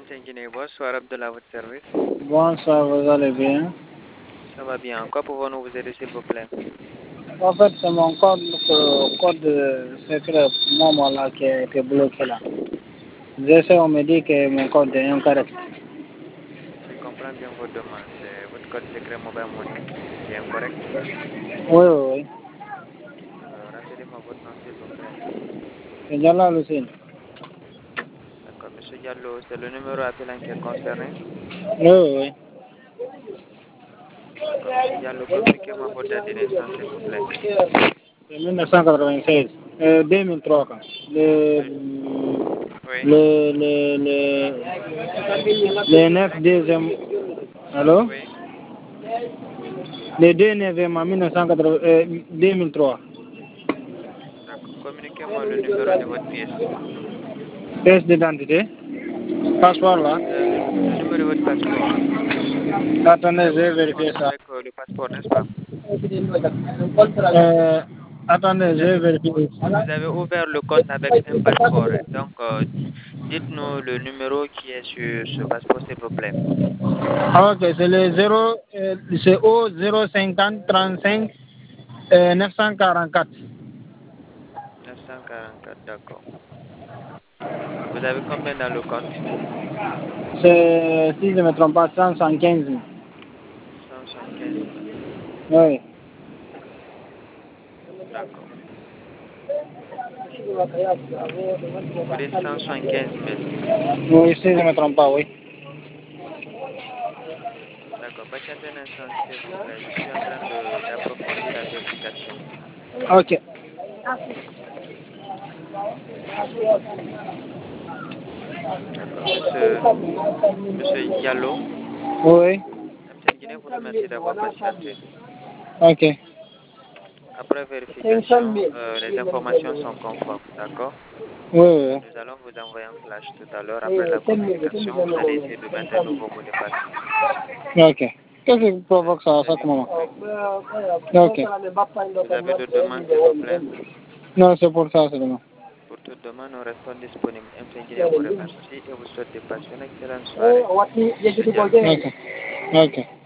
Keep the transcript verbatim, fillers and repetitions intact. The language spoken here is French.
Guinée, bonsoir Abdullah, à votre service. Bonsoir, vous allez bien? Ça va bien. Quoi pouvons-nous vous aider, s'il vous plaît? En fait, c'est mon code, le code euh, secret Momo là qui a été bloqué là. J'essaie, on me dit que mon code est incorrect. Je comprends bien votre demande. C'est votre code secret Mobile Money qui est incorrect. Oui, oui, oui. Alors, rappelez-moi votre nom, s'il vous plaît. C'est Jalal Hussein. D'accord. Monsieur Diallo, c'est le numéro appelant qui est concerné. Oui, oui, oui. D'accord. Monsieur Diallo, communiquez-moi votre date de naissance, s'il vous plaît. C'est mille neuf cent quatre-vingt-seize. Euh, deux mille trois, quand. Le, Le- Oui. le, le, le, le neuf deuxième. Allô? Oui. Le deux neuvième en mille neuf cent quatre-vingts, euh, deux mille trois. D'accord. Communiquez-moi le numéro de votre pièce. Pièce d'identité. Passeport là. Euh, le, le numéro de votre passeport. Vous Attendez, je avez vais ouvert un vérifier compte ça. avec euh, le passeport, n'est-ce pas? Euh, attendez, Vous je vais avez, vérifier. vous avez ouvert le compte avec un passeport. Donc, euh, dites-nous le numéro qui est sur ce passeport, s'il vous plaît. Ah, ok, c'est le zéro, euh, c'est O zéro cinquante trente-cinq euh, neuf cent quarante-quatre. neuf cent quarante-quatre, d'accord. Vous avez combien dans le compte? C'est, si je ne me trompe pas, cent soixante-quinze mille. cent soixante-quinze mille. Oui. D'accord. Vous dites cent soixante-quinze mille. Oui, si je ne me trompe pas, oui. D'accord. Patientez un instant, s'il vous plaît. Je suis en train de d'approfondir la vérification. Ok. D'accord. Monsieur, Monsieur Diallo, Oui. M T N Guinée vous remercie d'avoir patienté. Ok. Après vérification, euh, les informations sont conformes, d'accord? Oui, Euh, oui. nous allons vous envoyer un flash tout à l'heure. Après la communication, vous allez essayer de mettre un nouveau mot de passe. Ok. Qu'est-ce qui C'est provoque ça à c'est ce du... moment? Oui. Ok. Vous avez d'autres demandes, s'il vous plaît? Non, c'est pour ça seulement. Pour toute demande, nous restons disponibles. M T N Guinée vous remercie et vous souhaite de passer une excellente soirée. Monsieur Diallo. Ok. Ok.